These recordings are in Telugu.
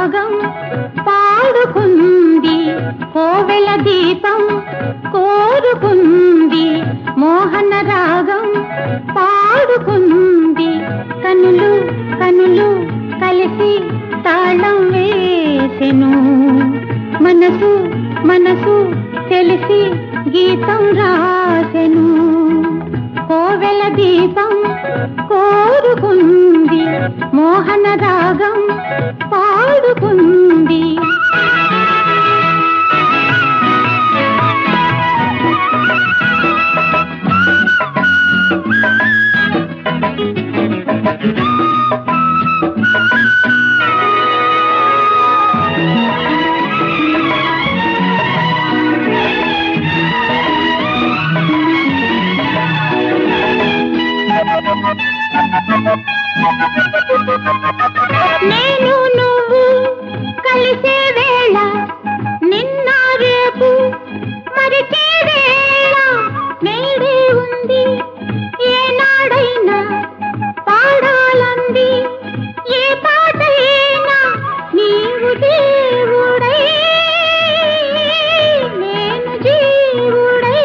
రాగం పాడుకుంది, కోవెల దీపం కోరుకుంది, మోహన రాగం పాడుకుంది. కనులు కనులు కలిసి తాళం వేసెను, మనసు మనసు తెలిసి గీతం రాసెను. కోవెల దీపం కోరుకుంది, మోహన రాగం పాడుకుంది. నేను నువ్వు కలిసే వేళ, నిన్న రేపు మరిచే వేళ నేడే ఉంది. ఏనాడైనా పాడాలంది ఏ పాటైనా, నీవు దేవుడై నేను జీవుడై,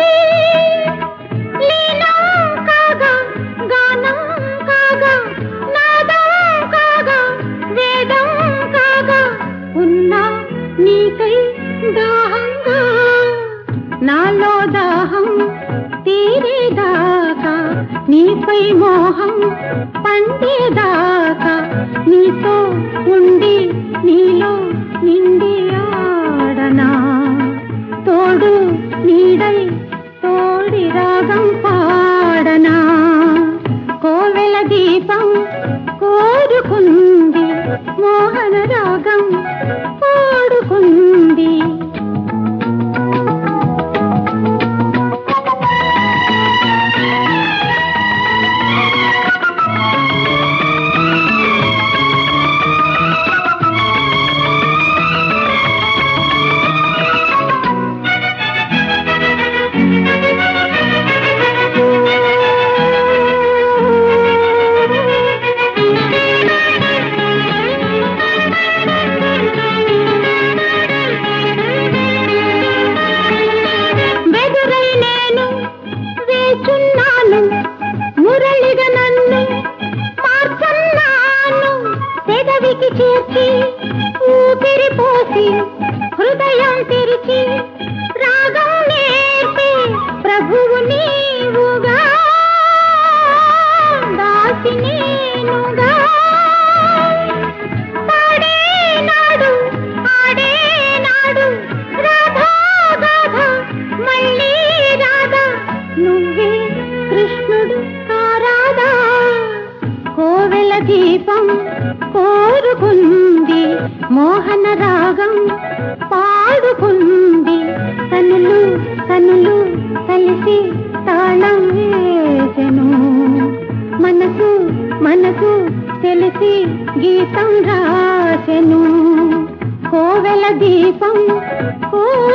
లీనం కాగా గానం కాగా నాదం కాగా వేదం కాగా, ఉన్నా నీకై దాహంగా, నాలో దాహం తీరేదాకా, నీపై మోహం పండేదాకా, నీతో ఉండి నీలో నిండి ఆడనా, తోడు నీడై తోడి రాగం పాడనా. కోవెల దీపం కోరుకుంది, మోహన రాగం పాడుకుంది. మురళిగా నన్ను మార్చన్నాను, పెదవికి చేర్చి ఊపిరి పోసి హృదయం తెరిచి రాగం నేర్పి ప్రభువు నీవుగా, దాసి నేనుగా. పాడేనాడు ఆడేనాడు రాధా గాథ మళ్ళీ రాధా, నువ్వే కృష్ణుడు కారాదా. కోవెల దీపం కోరుకుంది, మోహన రాగం పాడుకుంది. కనులు కనులు కలిసి తాళం వేసెను, మనసు మనసు తెలిసి గీతం రాసెను. కోవెల దీపం